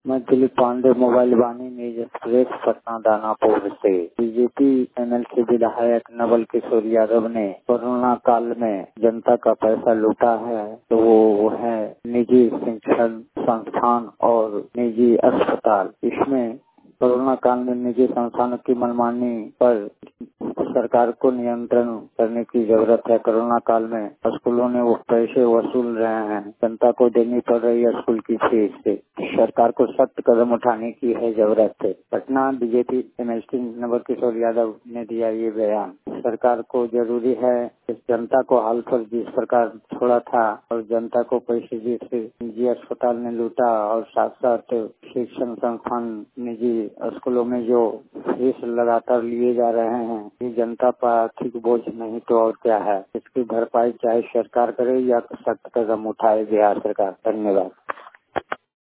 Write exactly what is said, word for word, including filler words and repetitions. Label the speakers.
Speaker 1: मैं Dilip Pandey mobile Vani news express Patna Danapur से। BJP MLC विधायक नवल किशोर यादव ने कोरोना काल में जनता का पैसा लूटा है, तो वो है निजी शिक्षण संस्थान और निजी अस्पताल। इसमें कोरोना काल में निजी संस्थानों की मनमानी पर सरकार को नियंत्रण करने की जरूरत है। कोरोना काल में स्कूलों ने वो पैसे वसूल रहे हैं, जनता को देनी पड़ रही है स्कूल की फीस से। सरकार को सख्त कदम उठाने की है जरूरत है। पटना बीजेपी एमएलसी नवल किशोर यादव ने दिया ये बयान। सरकार को जरूरी है इस जनता को हाल पर जिस प्रकार छोड़ा था और जनता को पैसे जिस निजी अस्पताल ने लूटा और साथ साथ शिक्षण संस्थान निजी स्कूलों में जो फीस लगातार लिए जा रहे हैं, ये जनता पर आर्थिक बोझ नहीं तो और क्या है। इसकी भरपाई चाहे सरकार करे या सख्त कदम उठाए बिहार सरकार। धन्यवाद।